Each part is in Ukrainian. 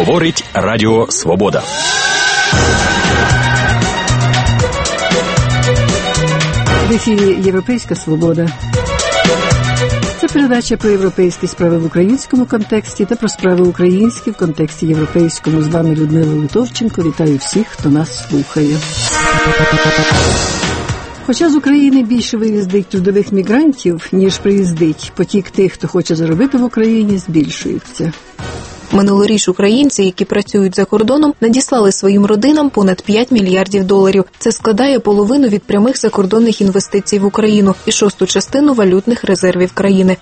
Говорить Радіо Свобода. В ефірі «Європейська свобода». Це передача про європейські справи в українському контексті та про справи українські в контексті європейському. З вами Людмила Литовченко. Вітаю всіх, хто нас слухає. Хоча з України більше виїздить трудових мігрантів, ніж приїздить, потік тих, хто хоче заробити в Україні, збільшується. Минулоріч українці, які працюють за кордоном, надіслали своїм родинам понад 5 мільярдів доларів. Це складає половину від прямих закордонних інвестицій в Україну і 1/6 частину валютних резервів країни.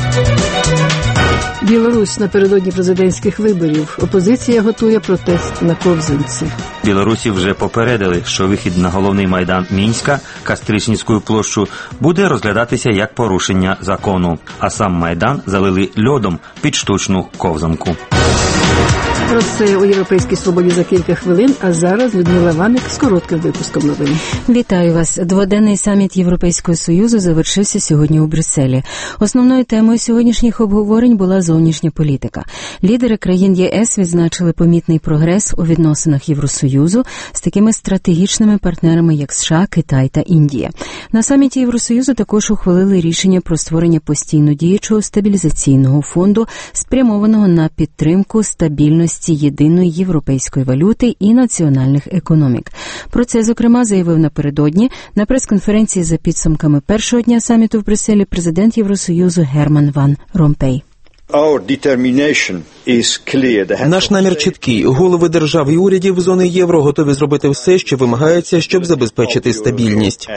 Білорусь напередодні президентських виборів. Опозиція готує протест на Ковзанці. Білорусі вже попередили, що вихід на головний майдан Мінська, Кастричницьку площу, буде розглядатися як порушення закону, а сам майдан залили льодом під штучну ковзанку. Про це у «Європейській свободі» за кілька хвилин, а зараз Людмила Ваник з коротким випуском новин. Вітаю вас. Дводенний саміт Європейського Союзу завершився сьогодні у Брюсселі. Основною темою сьогоднішніх обговорень була зовнішня політика. Лідери країн ЄС відзначили помітний прогрес у відносинах Євросоюзу з такими стратегічними партнерами, як США, Китай та Індія. На саміті Євросоюзу також ухвалили рішення про створення постійно діючого стабілізаційного фонду, спрямованого на підтримку стабільності єдиної європейської валюти і національних економік. Про це, зокрема, заявив напередодні на прес-конференції за підсумками першого дня саміту в Брюсселі президент Євросоюзу Герман Ван Ромпей. Наш намір чіткий. Голови держав і урядів зони євро готові зробити все, що вимагається, щоб забезпечити стабільність.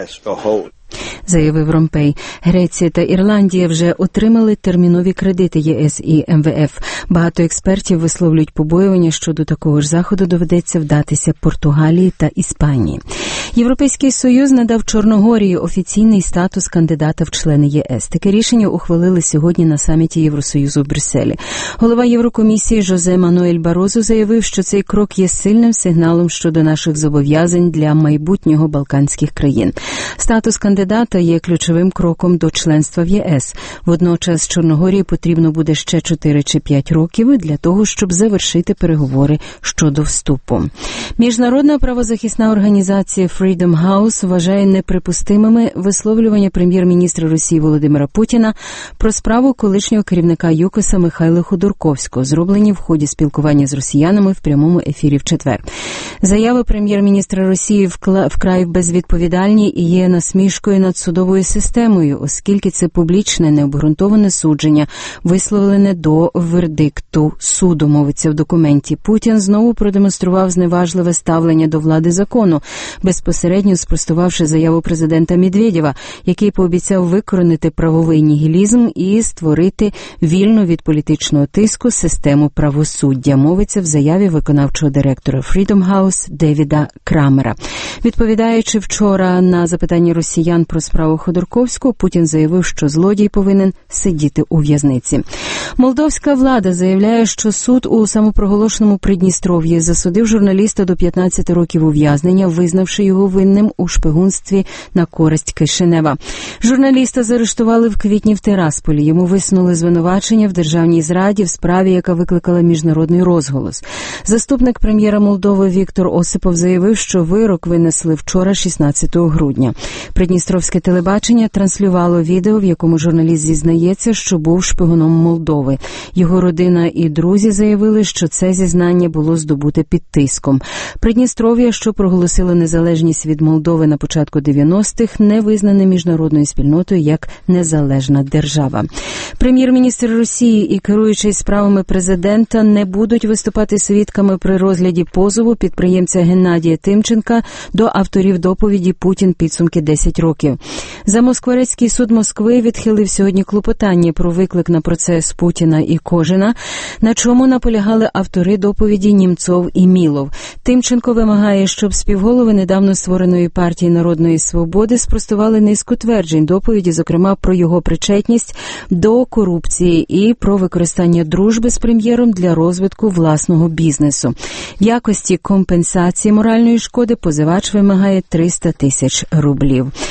Заявив Ромпей. Греція та Ірландія вже отримали термінові кредити ЄС і МВФ. Багато експертів висловлюють побоювання, що до такого ж заходу доведеться вдатися Португалії та Іспанії. Європейський Союз надав Чорногорії офіційний статус кандидата в члени ЄС. Таке рішення ухвалили сьогодні на саміті Євросоюзу в Брюсселі. Голова Єврокомісії Жозе Мануель Барозо заявив, що цей крок є сильним сигналом щодо наших зобов'язань для майбутнього балканських країн. Статус кандидата є ключовим кроком до членства в ЄС. Водночас Чорногорії потрібно буде ще 4 чи 5 років для того, щоб завершити переговори щодо вступу. Міжнародна правозахисна організація Freedom House вважає неприпустимими висловлювання прем'єр-міністра Росії Володимира Путіна про справу колишнього керівника ЮКОСа Михайла Ходорковського, зроблені в ході спілкування з росіянами в прямому ефірі в четвер. Заяви прем'єр-міністра Росії вкрай безвідповідальні і є насмішкою над судовою системою, оскільки це публічне, необґрунтоване судження, висловлене до вердикту суду, мовиться в документі. Путін знову продемонстрував зневажливе ставлення до влади закону, безпосередньо спростувавши заяву президента Медведєва, який пообіцяв викоренити правовий нігілізм і створити вільну від політичного тиску систему правосуддя, мовиться в заяві виконавчого директора Freedom House Девіда Крамера. Відповідаючи вчора на запитання росіян про справу Ходорковського, Путін заявив, що злодій повинен сидіти у в'язниці. Молдовська влада заявляє, що суд у самопроголошеному Придністров'ї засудив журналіста до 15 років ув'язнення, визнавши його винним у шпигунстві на користь Кишинева. Журналіста заарештували в квітні в Тирасполі. Йому висунули звинувачення в державній зраді в справі, яка викликала міжнародний розголос. Заступник прем'єра Молдови Віктор Осипов заявив, що вирок винесли вчора, 16 грудня. Придністровське телебачення транслювало відео, в якому журналіст зізнається, що був шпигуном Молдови. Його родина і друзі заявили, що це зізнання було здобуте під тиском. Придністров'я, що проголосило незалежність від Молдови на початку 90-х, не визнане міжнародною спільнотою як незалежна держава. Прем'єр-міністр Росії і керуючий справами президента не будуть виступати свідками при розгляді позову підприємця Геннадія Тимченка до авторів доповіді «Путін. Підсумки 10 років». Замоскворецький суд Москви відхилив сьогодні клопотання про виклик на процес Путіна і Кожина, на чому наполягали автори доповіді Німцов і Мілов. Тимченко вимагає, щоб співголови недавно створеної партії Народної свободи спростували низку тверджень доповіді, зокрема про його причетність до корупції і про використання дружби з прем'єром для розвитку власного бізнесу. В якості компенсації моральної шкоди позивач вимагає 300 тисяч рублів. І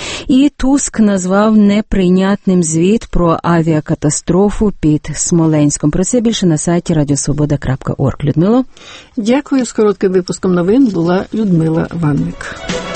І Туск назвав неприйнятним звіт про авіакатастрофу під Смоленськом. Про це більше на сайті radiosvoboda.org. Людмило? Дякую. З коротким випуском новин була Людмила Ванник.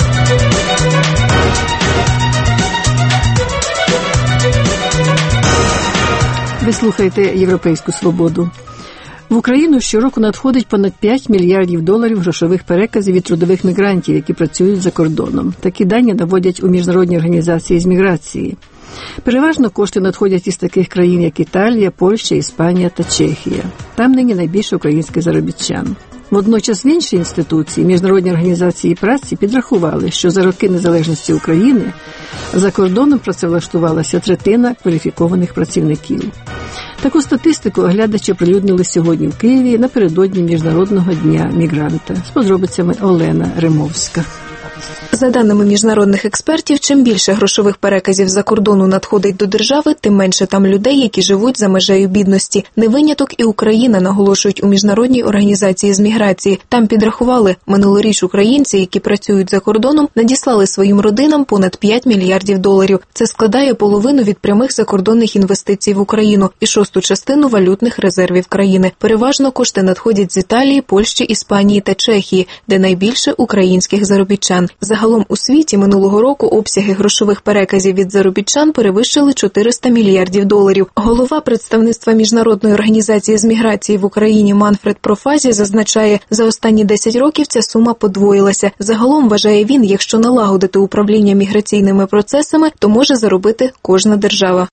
Ви слухаєте «Європейську свободу». В Україну щороку надходить понад 5 мільярдів доларів грошових переказів від трудових мігрантів, які працюють за кордоном. Такі дані наводять у Міжнародній організації з міграції. Переважно кошти надходять із таких країн, як Італія, Польща, Іспанія та Чехія. Там нині найбільше українських заробітчан. Водночас в іншій інституції, Міжнародній організації праці, підрахували, що за роки незалежності України за кордоном працевлаштувалася третина кваліфікованих працівників. Таку статистику оглядачі оприлюднили сьогодні в Києві напередодні Міжнародного дня мігранта. З подробицями Олена Римовська. За даними міжнародних експертів, чим більше грошових переказів за кордону надходить до держави, тим менше там людей, які живуть за межею бідності. Не виняток і Україна, наголошують у Міжнародній організації з міграції. Там підрахували, минулоріч українці, які працюють за кордоном, надіслали своїм родинам понад 5 мільярдів доларів. Це складає половину від прямих закордонних інвестицій в Україну і шосту частину валютних резервів країни. Переважно кошти надходять з Італії, Польщі, Іспанії та Чехії, де найбільше українських заробітчан. Загалом у світі минулого року обсяги грошових переказів від заробітчан перевищили 400 мільярдів доларів. Голова представництва Міжнародної організації з міграції в Україні Манфред Профазі зазначає, за останні 10 років ця сума подвоїлася. Загалом, вважає він, якщо налагодити управління міграційними процесами, то може заробити кожна держава.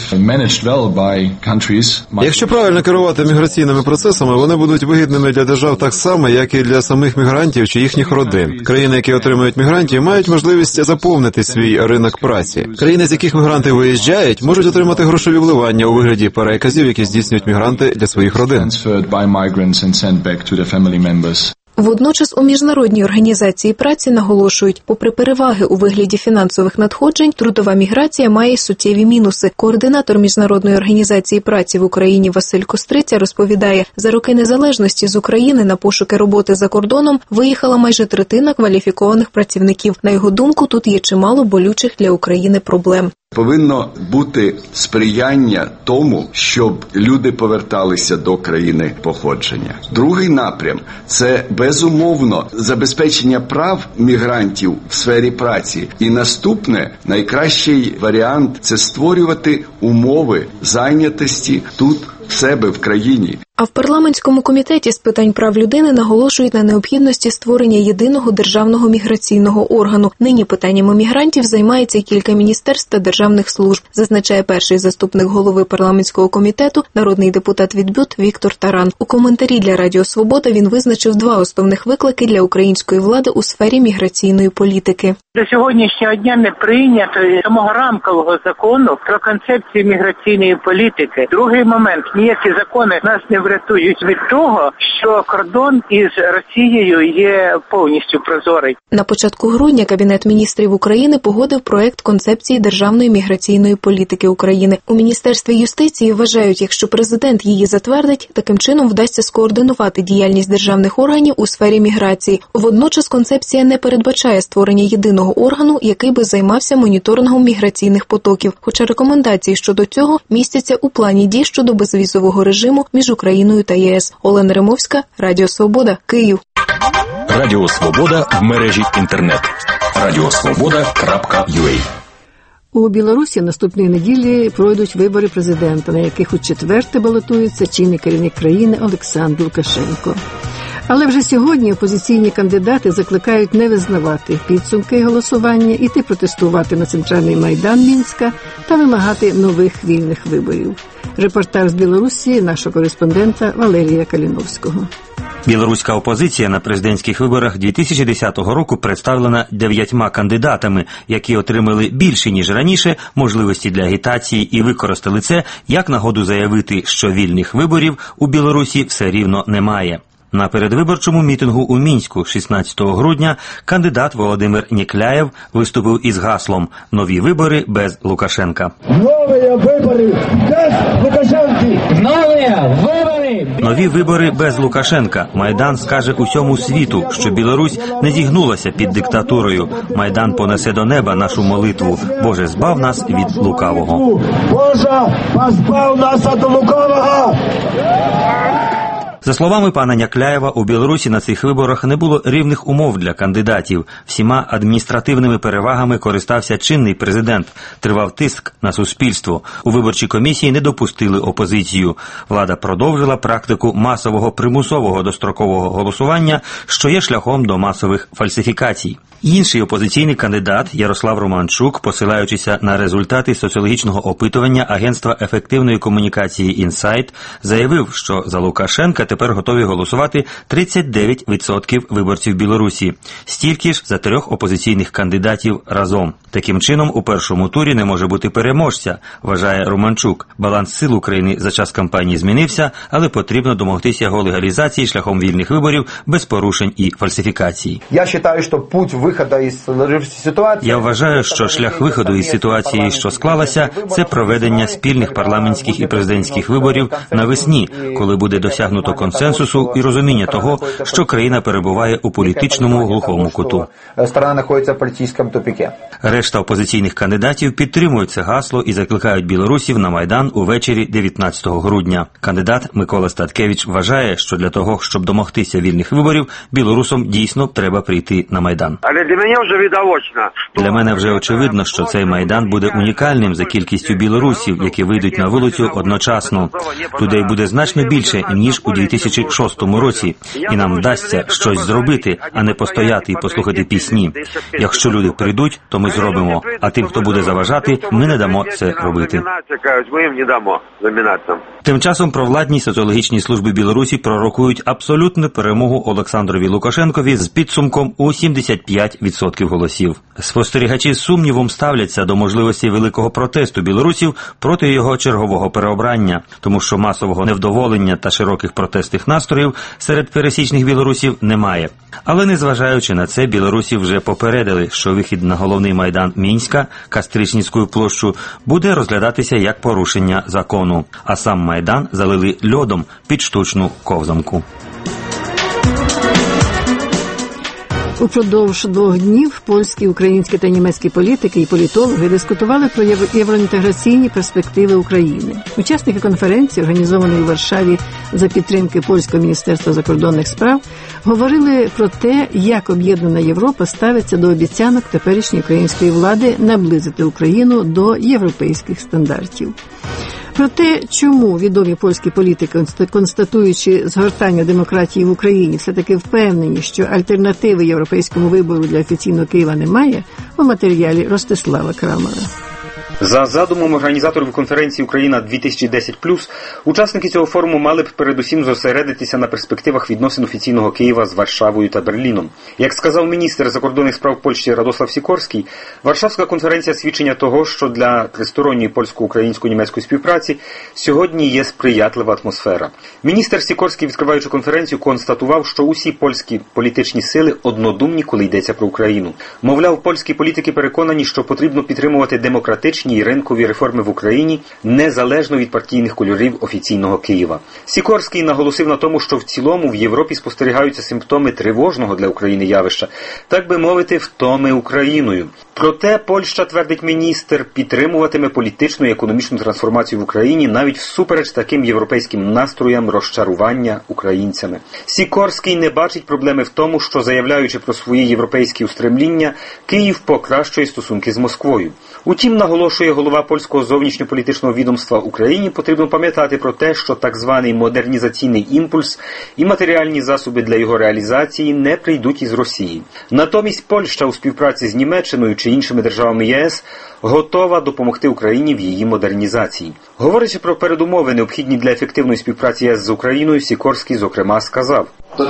Якщо правильно керувати міграційними процесами, вони будуть вигідними для держав так само, як і для самих мігрантів чи їхніх родин. Країни, які отримують мігрантів, мають можливість заповнити свій ринок праці. Країни, з яких мігранти виїжджають, можуть отримати грошові вливання у вигляді переказів, які здійснюють мігранти для своїх родин. Водночас у Міжнародній організації праці наголошують, попри переваги у вигляді фінансових надходжень, трудова міграція має суттєві мінуси. Координатор Міжнародної організації праці в Україні Василь Костриця розповідає, за роки незалежності з України на пошуки роботи за кордоном виїхала майже третина кваліфікованих працівників. На його думку, тут є чимало болючих для України проблем. Повинно бути сприяння тому, щоб люди поверталися до країни походження. Другий напрям – це, безумовно, забезпечення прав мігрантів в сфері праці. І наступне, найкращий варіант – це створювати умови зайнятості тут, в себе, в країні. А в парламентському комітеті з питань прав людини наголошують на необхідності створення єдиного державного міграційного органу. Нині питаннями мігрантів займається кілька міністерств та державних служб, зазначає перший заступник голови парламентського комітету, народний депутат від БЮТ Віктор Таран. У коментарі для Радіо Свобода він визначив два основних виклики для української влади у сфері міграційної політики. До сьогоднішнього дня не прийнято самого рамкового закону про концепцію міграційної політики. Другий момент – ніякі закони нас не врятують від того, що кордон із Росією є повністю прозорий. На початку грудня Кабінет міністрів України погодив проект концепції державної міграційної політики України. У Міністерстві юстиції вважають, якщо президент її затвердить, таким чином вдасться скоординувати діяльність державних органів у сфері міграції. Водночас концепція не передбачає створення єдиного органу, який би займався моніторингом міграційних потоків, хоча рекомендації щодо цього містяться у плані дій щодо безвізового режиму між Україною та ЄС. Олена Римовська, Радіо Свобода, Київ. Радіо Свобода в мережі інтернет. radiosvoboda.ua. У Білорусі наступної неділі пройдуть вибори президента, на яких у четверте балотується чинний керівник країни Олександр Лукашенко. Але вже сьогодні опозиційні кандидати закликають не визнавати підсумки голосування, іти протестувати на центральний майдан Мінська та вимагати нових вільних виборів. Репортаж з Білорусі нашого кореспондента Валерія Каліновського. Білоруська опозиція на президентських виборах 2010 року представлена 9 кандидатами, які отримали більше, ніж раніше, можливості для агітації і використали це як нагоду заявити, що вільних виборів у Білорусі все рівно немає. На передвиборчому мітингу у Мінську 16 грудня кандидат Володимир Нікляєв виступив із гаслом «Нові вибори без Лукашенка». Нові вибори без Лукашенки! Нові вибори Нові вибори без Лукашенка. Майдан скаже усьому світу, що Білорусь не зігнулася під диктатурою. Майдан понесе до неба нашу молитву. Боже, збав нас від лукавого. Боже, позбав нас від лукавого! За словами пана Някляєва, у Білорусі на цих виборах не було рівних умов для кандидатів. Всіма адміністративними перевагами користався чинний президент. Тривав тиск на суспільство. У виборчій комісії не допустили опозицію. Влада продовжила практику масового примусового дострокового голосування, що є шляхом до масових фальсифікацій. Інший опозиційний кандидат Ярослав Романчук, посилаючися на результати соціологічного опитування Агентства ефективної комунікації «Інсайт», заявив, що за Лукашенка тепер готові голосувати 39% виборців Білорусі. Стільки ж за 3 опозиційних кандидатів разом. Таким чином, у першому турі не може бути переможця, вважає Романчук. Баланс сил України за час кампанії змінився, але потрібно домогтися його легалізації шляхом вільних виборів без порушень і фальсифікацій. Я вважаю, що шлях виходу із ситуації, що склалася, це проведення спільних парламентських і президентських виборів навесні, коли буде досягнуто консенсусу і розуміння того, що країна перебуває у політичному глухому куту. Решта опозиційних кандидатів підтримують це гасло і закликають білорусів на Майдан увечері 19 грудня. Кандидат Микола Статкевич вважає, що для того, щоб домогтися вільних виборів, білорусам дійсно треба прийти на Майдан. Для мене вже очевидно, що цей Майдан буде унікальним за кількістю білорусів, які вийдуть на вулицю одночасно. Людей буде значно більше, ніж у 2006 році. І нам вдасться щось зробити, а не постояти і послухати пісні. Якщо люди прийдуть, то ми зробимо. А тим, хто буде заважати, ми не дамо це робити. Тим часом провладні соціологічні служби Білорусі пророкують абсолютну перемогу Олександрові Лукашенкові з підсумком у 75% голосів. Спостерігачі з сумнівом ставляться до можливості великого протесту білорусів проти його чергового переобрання, тому що масового невдоволення та широких протестних настроїв серед пересічних білорусів немає. Але незважаючи на це, білорусі вже попередили, що вихід на головний майдан Мінська, Кастричницьку площу, буде розглядатися як порушення закону, а сам майдан залили льодом під штучну ковзанку. Упродовж 2 днів польські, українські та німецькі політики і політологи дискутували про євроінтеграційні перспективи України. Учасники конференції, організованої у Варшаві за підтримки Польського міністерства закордонних справ, говорили про те, як об'єднана Європа ставиться до обіцянок теперішньої української влади наблизити Україну до європейських стандартів. Про те, чому відомі польські політики, констатуючи згортання демократії в Україні, все-таки впевнені, що альтернативи європейському вибору для офіційного Києва немає, у матеріалі Ростислава Крамера. За задумом організаторів конференції «Україна-2010+», учасники цього форуму мали б передусім зосередитися на перспективах відносин офіційного Києва з Варшавою та Берліном. Як сказав міністр закордонних справ Польщі Радослав Сікорський, Варшавська конференція – свідчення того, що для тристоронньої польсько-українсько-німецької співпраці сьогодні є сприятлива атмосфера. Міністр Сікорський, відкриваючи конференцію, констатував, що усі польські політичні сили однодумні, коли йдеться про Україну. Мовляв, польські політики переконані, що потрібно підтримувати демократичні і ринкові реформи в Україні незалежно від партійних кольорів офіційного Києва. Сікорський наголосив на тому, що в цілому в Європі спостерігаються симптоми тривожного для України явища, так би мовити, втоми Україною. Проте Польща, твердить міністр, підтримуватиме політичну і економічну трансформацію в Україні навіть всупереч таким європейським настроям розчарування українцями. Сікорський не бачить проблеми в тому, що, заявляючи про свої європейські устремління, Київ покращує стосунки з Москвою. Утім, наголошує голова польського зовнішньополітичного відомства Україні, потрібно пам'ятати про те, що так званий модернізаційний імпульс і матеріальні засоби для його реалізації не прийдуть із Росії. Натомість Польща у співпраці з Німеччиною чи іншими державами єС готова допомогти Україні в її модернізації. Говорячи про передумови, необхідні для ефективної співпраці ЄС з Україною, Сікорський, зокрема, сказав: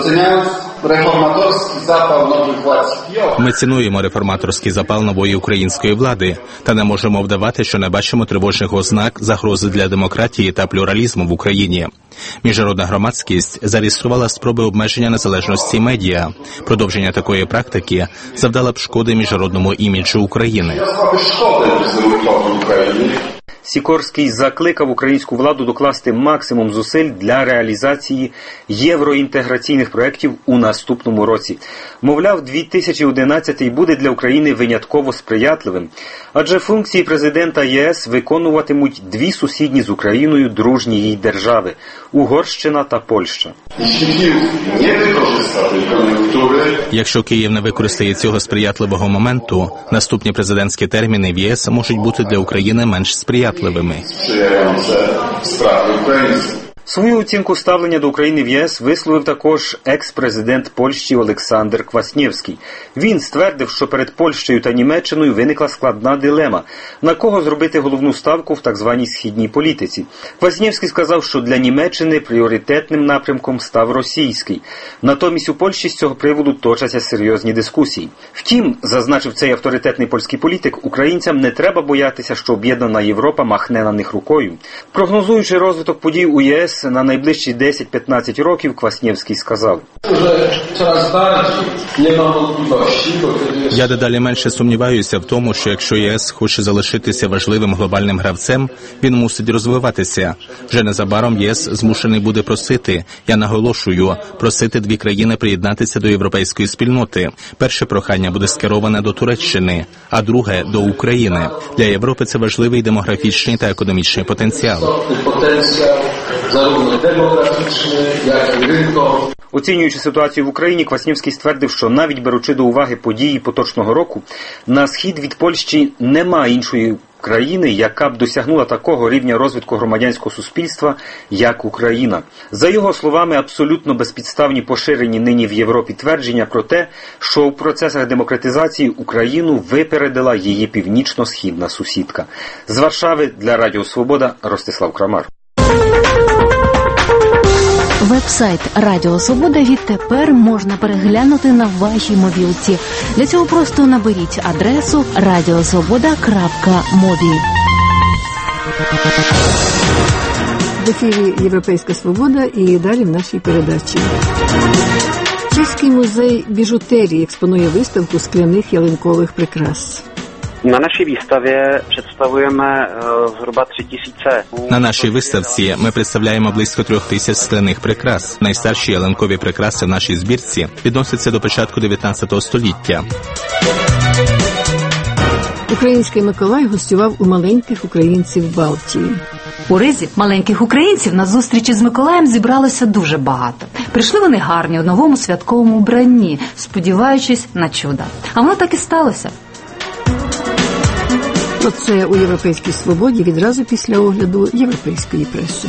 Ми цінуємо реформаторський запал нової української влади та не можемо вдавати, що не бачимо тривожних ознак загрози для демократії та плюралізму в Україні. Міжнародна громадськість зареєструвала спроби обмеження незалежності медіа. Продовження такої практики завдало б шкоди міжнародному іміджу України. Сікорський закликав українську владу докласти максимум зусиль для реалізації євроінтеграційних проєктів у наступному році. Мовляв, 2011 буде для України винятково сприятливим, адже функції президента ЄС виконуватимуть дві сусідні з Україною дружні їй держави – Угорщина та Польща. Якщо Київ не використає цього сприятливого моменту, наступні президентські терміни в ЄС можуть бути для України менш сприятливими. Свою оцінку ставлення до України в ЄС висловив також екс-президент Польщі Олександр Кваснєвський. Він ствердив, що перед Польщею та Німеччиною виникла складна дилема – на кого зробити головну ставку в так званій східній політиці. Кваснєвський сказав, що для Німеччини пріоритетним напрямком став російський. Натомість у Польщі з цього приводу точаться серйозні дискусії. Втім, зазначив цей авторитетний польський політик, українцям не треба боятися, що об'єднана Європа махне на них рукою. Прогнозуючи розвиток подій у ЄС на найближчі 10-15 років, Кваснєвський сказав: Я дедалі менше сумніваюся в тому, що якщо ЄС хоче залишитися важливим глобальним гравцем, він мусить розвиватися. Вже незабаром ЄС змушений буде просити, я наголошую, просити дві країни приєднатися до європейської спільноти. Перше прохання буде скероване до Туреччини, а друге – до України. Для Європи це важливий демографічний та економічний потенціал. Оцінюючи ситуацію в Україні, Кваснєвський ствердив, що навіть беручи до уваги події поточного року, на схід від Польщі нема іншої країни, яка б досягнула такого рівня розвитку громадянського суспільства, як Україна. За його словами, абсолютно безпідставні поширені нині в Європі твердження про те, що в процесах демократизації Україну випередила її північно-східна сусідка. З Варшави для Радіо Свобода Ростислав Крамар. Веб-сайт Радіо Свобода відтепер можна переглянути на вашій мобілці. Для цього просто наберіть адресу radiosvoboda.mobi. В ефірі «Європейська свобода» і далі в нашій передачі. Чеський музей біжутерії експонує виставку скляних ялинкових прикрас. На нашій виставі представляємо зhruba 3000. На нашій виставці ми представляємо близько 3000 скляних прикрас. Найстарші ялинкові прикраси в нашій збірці відносяться до початку 19 століття. Український Миколай гостював у маленьких українців Балтії. У Ризі маленьких українців на зустрічі з Миколаєм зібралося дуже багато. Прийшли вони гарні у новому святковому вбранні, сподіваючись на чудо. А воно так і сталося. Про це у «Європейській свободі» відразу після огляду європейської преси.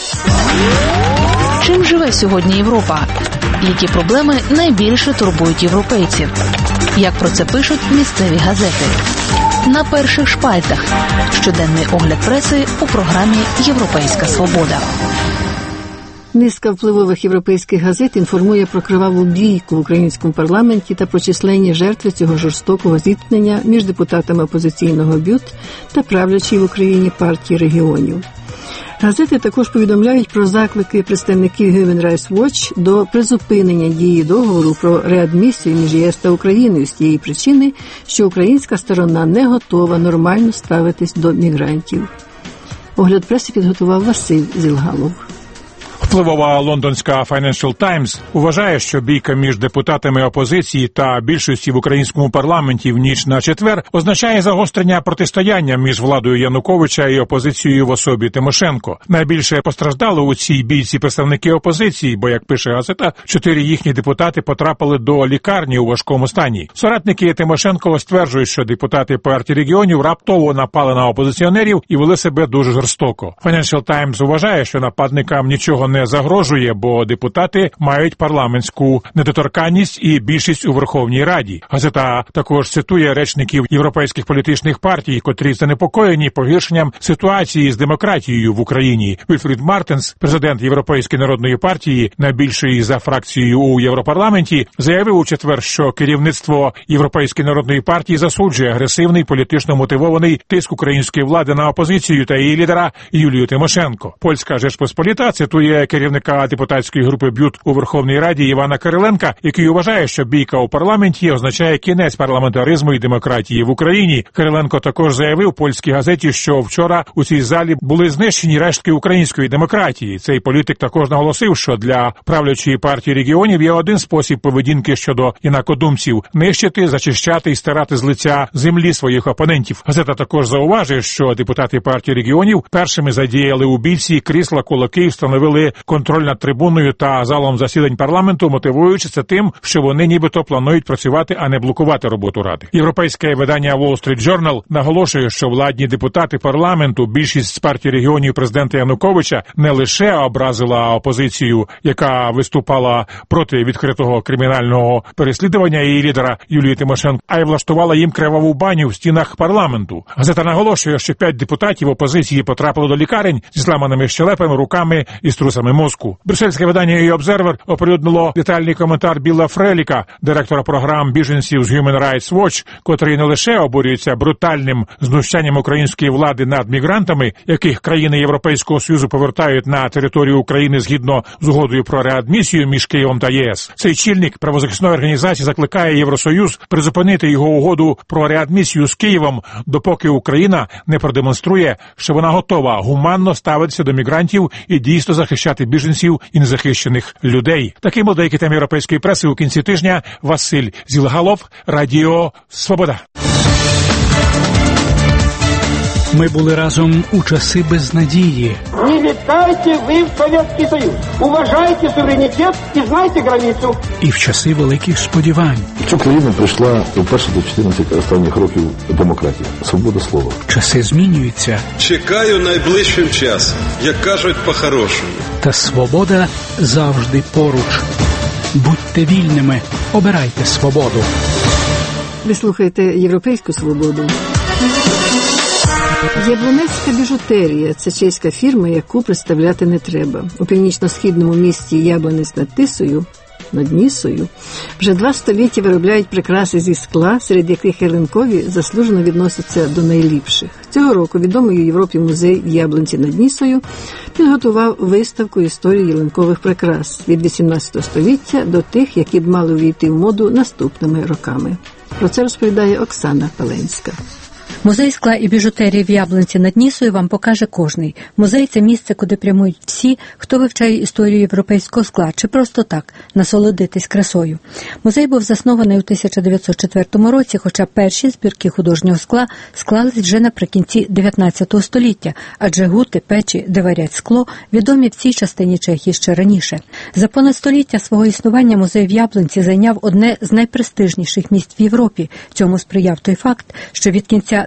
Чим живе сьогодні Європа? Які проблеми найбільше турбують європейців? Як про це пишуть місцеві газети? На перших шпальтах. Щоденний огляд преси у програмі «Європейська свобода». Низка впливових європейських газет інформує про криваву бійку в українському парламенті та про численні жертви цього жорстокого зіткнення між депутатами опозиційного БЮТ та правлячої в Україні партії регіонів. Газети також повідомляють про заклики представників Human Rights Watch до призупинення дії договору про реадмісію між ЄС та Україною з тієї причини, що українська сторона не готова нормально ставитись до мігрантів. Огляд преси підготував Василь Зілгалов. Впливова лондонська Financial Times вважає, що бійка між депутатами опозиції та більшості в українському парламенті в ніч на четвер означає загострення протистояння між владою Януковича і опозицією в особі Тимошенко. Найбільше постраждали у цій бійці представники опозиції, бо, як пише газета, 4 їхні депутати потрапили до лікарні у важкому стані. Соратники Тимошенко стверджують, що депутати партії регіонів раптово напали на опозиціонерів і вели себе дуже жорстоко. Financial Times вважає, що нападникам нічого не загрожує, бо депутати мають парламентську недоторканність і більшість у Верховній Раді. Газета також цитує речників європейських політичних партій, котрі занепокоєні погіршенням ситуації з демократією в Україні. Вільфрід Мартенс, президент Європейської народної партії, найбільшої за фракцією у Європарламенті, заявив у четвер, що керівництво Європейської народної партії засуджує агресивний політично мотивований тиск української влади на опозицію та її лідера Юлію Тимошенко. Польська Жечпосполіта цитує керівника депутатської групи БЮТ у Верховній Раді Івана Кириленка, який вважає, що бійка у парламенті означає кінець парламентаризму і демократії в Україні. Кириленко також заявив польській газеті, що вчора у цій залі були знищені рештки української демократії. Цей політик також наголосив, що для правлячої партії регіонів є один спосіб поведінки щодо інакодумців – нищити, зачищати і стирати з лиця землі своїх опонентів. Газета також зауважує, що депутати партії регіонів першими задіяли у бійці крісла, кулаки і встановили контроль над трибуною та залом засідань парламенту, мотивуючи це тим, що вони нібито планують працювати, а не блокувати роботу Ради. Європейське видання Wall Street Journal наголошує, що владні депутати парламенту, більшість з партії регіонів президента Януковича, не лише образила опозицію, яка виступала проти відкритого кримінального переслідування її лідера Юлії Тимошенко, а й влаштувала їм криваву баню в стінах парламенту. Газета наголошує, що 5 депутатів опозиції потрапили до лікарень зі зламаними щелепами, руками і струсами мозку. Брюссельське видання «The Observer» оприлюднило детальний коментар Білла Фреліка, директора програм біженців з Human Rights Watch, котрий не лише обурюється брутальним знущанням української влади над мігрантами, яких країни Європейського Союзу повертають на територію України згідно з угодою про реадмісію між Києвом та ЄС. Цей чільник правозахисної організації закликає Євросоюз призупинити його угоду про реадмісію з Києвом, допоки Україна не продемонструє, що вона готова гуманно ставитися до мігрантів і дійсно захищати біженців і незахищених людей. Таким був деякі теми європейської преси у кінці тижня. Василь Зілгалов, Радіо Свобода. Ми були разом у часи безнадії. Не вітайте ви в Совєтський Союз. Уважайте суверенітет і знайте границю. І в часи великих сподівань. В цю країну прийшла вперше до 14 останніх років демократія. Свобода слова. Часи змінюються. Чекаю найближчим часом, як кажуть по-хорошому. Та свобода завжди поруч. Будьте вільними, обирайте свободу. Ви слухаєте «Європейську свободу». Яблунецька біжутерія – це чеська фірма, яку представляти не треба. У північно-східному місті Яблунець над Нісою вже 2 століття виробляють прикраси зі скла, серед яких ялинкові заслужено відносяться до найліпших. Цього року відомий у Європі музей в Яблунці над Нісою підготував виставку історії ялинкових прикрас від 18 століття до тих, які б мали увійти в моду наступними роками. Про це розповідає Оксана Паленська. Музей скла і біжутерії в Яблунці над Нісою вам покаже кожний. Музей – це місце, куди прямують всі, хто вивчає історію європейського скла, чи просто так, насолодитись красою. Музей був заснований у 1904 році, хоча перші збірки художнього скла склались вже наприкінці 19 століття, адже гути, печі, де варять скло, відомі в цій частині Чехії ще раніше. За понад століття свого існування музей в Яблунці зайняв одне з найпрестижніших місць в Європі. Цьому сприяв той факт, що від кінця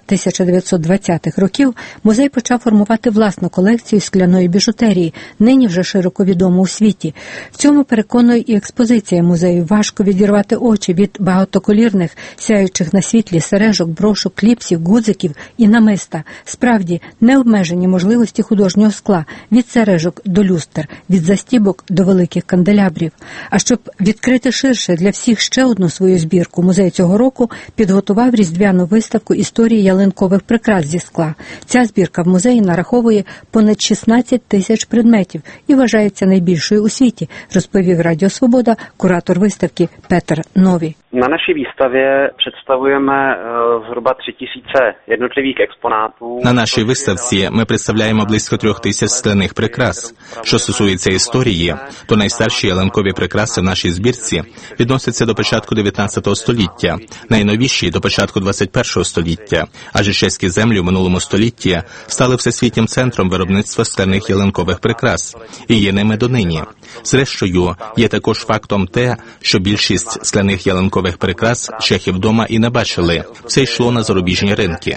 1920-х років музей почав формувати власну колекцію скляної біжутерії, нині вже широко відому у світі. В цьому переконує і експозиція музею. Важко відірвати очі від багатоколірних, сяючих на світлі сережок, брошок, кліпсів, гудзиків і намиста. Справді, необмежені можливості художнього скла, від сережок до люстр, від застібок до великих канделябрів. А щоб відкрити ширше для всіх ще одну свою збірку, музей цього року підготував різдвяну виставку історії ялинкових прикрас зі скла. Ця збірка в музеї нараховує понад 16 тисяч предметів і вважається найбільшою у світі, розповів Радіо Свобода куратор виставки Петр Нові. Na naší výstavě představujeme zhruba 3000 jednotlivých exponátů. На нашій виставці ми представляємо близько 3000 скляних прикрас. Що стосується історії, то найстарші ялинкові прикраси в нашій збірці відносяться до початку 19 століття, найновіші – до початку 21 століття, адже чеські землі в минулому столітті стали всесвітнім центром виробництва скляних ялинкових прикрас і є ними донині. Зрештою, є також фактом те, що більшість скляних ялинкових прикрас чехи вдома і не бачили. Це йшло на зарубіжні ринки.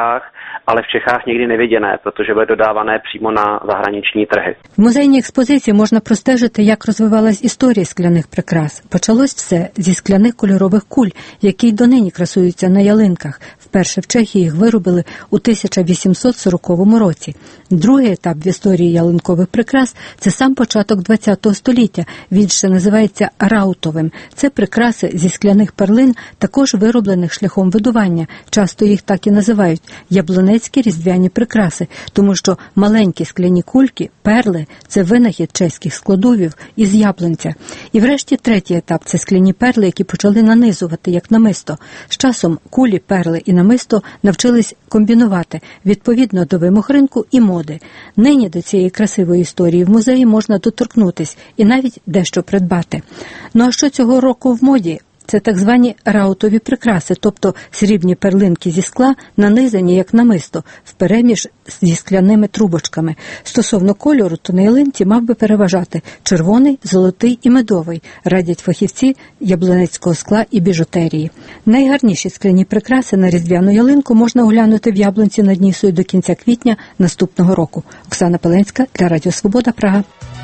Але в Чехах ніде не видіне, protože буде додаване прямо на заграничні торги. В музейній експозиції можна простежити, як розвивалась історія скляних прикрас. Почалось все зі скляних кольорових куль, які й донині красуються на ялинках. Вперше в Чехії їх виробили у 1840 році. Другий етап в історії ялинкових прикрас – це сам початок ХХ століття. Він ще називається раутовим. Це прикраси зі скляних перлин, також вироблених шляхом видування. Часто їх так і називають – яблунецькі яблунецькі різдвяні прикраси, тому що маленькі скляні кульки, перли – це винахід чеських складовів із яблунця. І врешті третій етап – це скляні перли, які почали нанизувати, як намисто. З часом кулі, перли і намисто навчились комбінувати відповідно до вимог ринку і моди. Нині до цієї красивої історії в музеї можна доторкнутись і навіть дещо придбати. Ну а що цього року в моді? Це так звані раутові прикраси, тобто срібні перлинки зі скла, нанизані як намисто, впереміж зі скляними трубочками. Стосовно кольору, то на ялинці мав би переважати червоний, золотий і медовий, радять фахівці яблунецького скла і біжутерії. Найгарніші скляні прикраси на різдвяну ялинку можна оглянути в Яблунці над Нісою до кінця квітня наступного року. Оксана Пеленська для Радіо Свобода, Прага.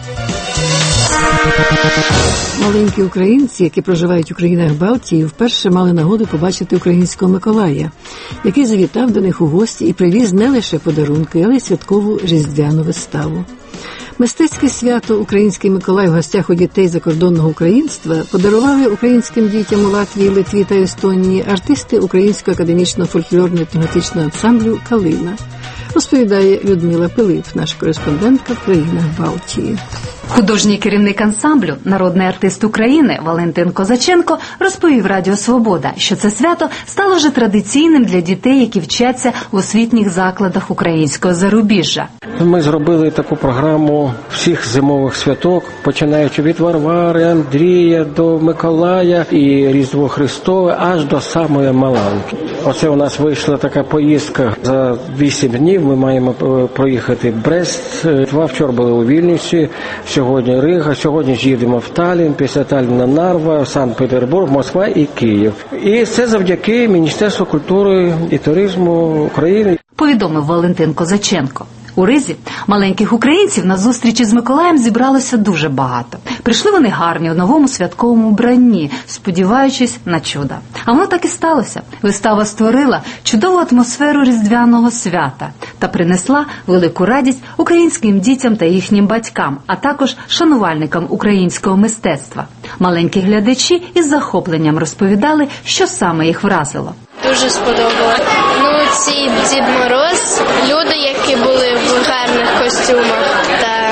Маленькі українці, які проживають у країнах Балтії, вперше мали нагоду побачити українського Миколая, який завітав до них у гості і привіз не лише подарунки, але й святкову різдвяну виставу. Мистецьке свято «Український Миколай» в гостях у дітей закордонного українства подарували українським дітям у Латвії, Литві та Естонії артисти Українського академічного фольклорно-етнографічного ансамблю «Калина», розповідає Людмила Пилип, наша кореспондентка в країнах Балтії. Художній керівник ансамблю, народний артист України Валентин Козаченко розповів Радіо Свобода, що це свято стало вже традиційним для дітей, які вчаться в освітніх закладах українського зарубіжжя. Ми зробили таку програму всіх зимових святок, починаючи від Варвари, Андрія, до Миколая і Різдво Христове, аж до самої Маланки. Оце у нас вийшла така поїздка за 8 днів. Ми маємо проїхати Брест, вчора були у Вільнюсі, сьогодні Рига, сьогодні ж їдемо в Таллін, після Талліна Нарва, Санкт-Петербург, Москва і Київ. І це завдяки Міністерству культури і туризму України. Повідомив Валентин Козаченко. У Ризі маленьких українців на зустрічі з Миколаєм зібралося дуже багато. Прийшли вони гарні у новому святковому вбранні, сподіваючись на чудо. А воно так і сталося. Вистава створила чудову атмосферу різдвяного свята та принесла велику радість українським дітям та їхнім батькам, а також шанувальникам українського мистецтва. Маленькі глядачі із захопленням розповідали, що саме їх вразило. Дуже сподобалося. Ці Дід Мороз, люди, які були в гарних костюмах.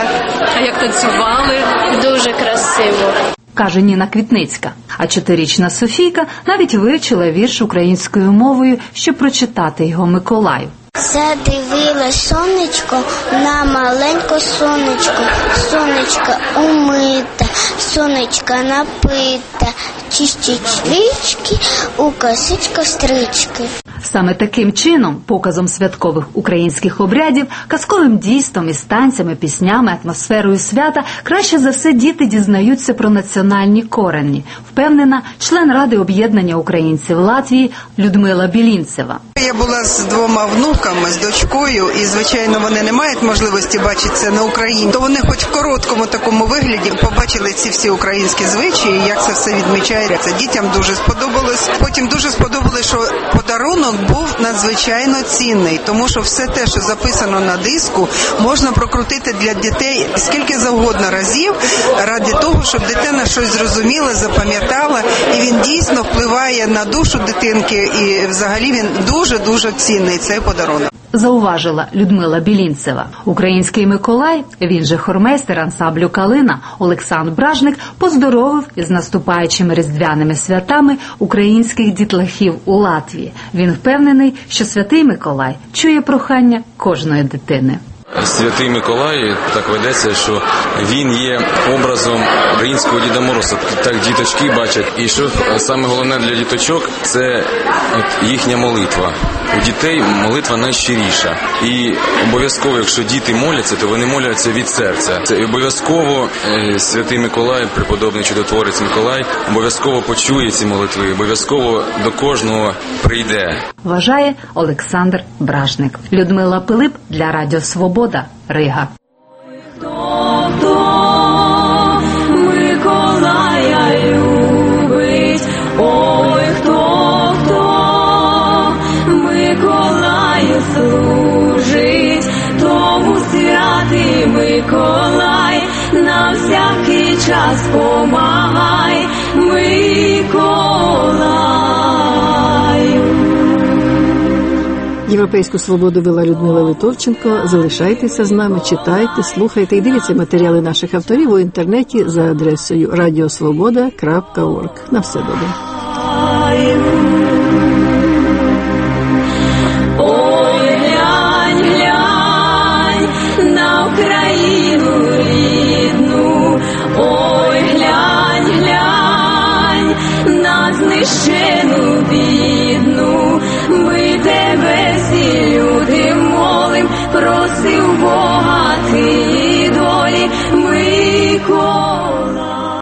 А як танцювали? Дуже красиво. Каже Ніна Квітницька. А 4-річна Софійка навіть вивчила вірш українською мовою, щоб прочитати його Миколаю. Задивилось сонечко на маленьку сонечко, сонечко умита, сонечко напита, чистить лічки, у косичках стрички. Саме таким чином, показом святкових українських обрядів, казковим дійством із танцями, піснями, атмосферою свята, краще за все діти дізнаються про національні корені, впевнена член Ради об'єднання українців Латвії Людмила Білінцева. Я була з 2 внуками, з дочкою, і, звичайно, вони не мають можливості бачити це на Україні. То вони хоч в короткому такому вигляді побачили ці всі українські звичаї, як це все відмічається. Дітям дуже сподобалось. Потім дуже сподобалось, що подарунок був надзвичайно цінний, тому що все те, що записано на диску, можна прокрутити для дітей скільки завгодно разів, ради того, щоб дитина щось зрозуміла, запам'ятала, і він дійсно впливає на душу дитинки, і взагалі він дуже-дуже цінний, цей подарунок. Зауважила Людмила Білінцева. Український Миколай, він же хормейстер ансамблю «Калина» Олександр Бражник, поздоровив із наступаючими різдвяними святами українських дітлахів у Латвії. Він впевнений, що святий Миколай чує прохання кожної дитини. Святий Миколай, так ведеться, що він є образом українського Діда Мороза. Так діточки бачать. І що саме головне для діточок – це їхня молитва. У дітей молитва найщиріша. І обов'язково, якщо діти моляться, то вони моляться від серця. Це обов'язково святий Миколай, преподобний чудотворець Миколай, обов'язково почує ці молитви, обов'язково до кожного прийде. Вважає Олександр Бражник. Людмила Пилип для Радіо Свобода, Рига. Миколая любить, ой, хто Миколаю служить, тому святий Миколай на всякий час помагай, Миколаю. «Європейську свободу» вела Людмила Литовченко. Залишайтеся з нами, читайте, слухайте і дивіться матеріали наших авторів у інтернеті за адресою radiosvoboda.org. На все добре.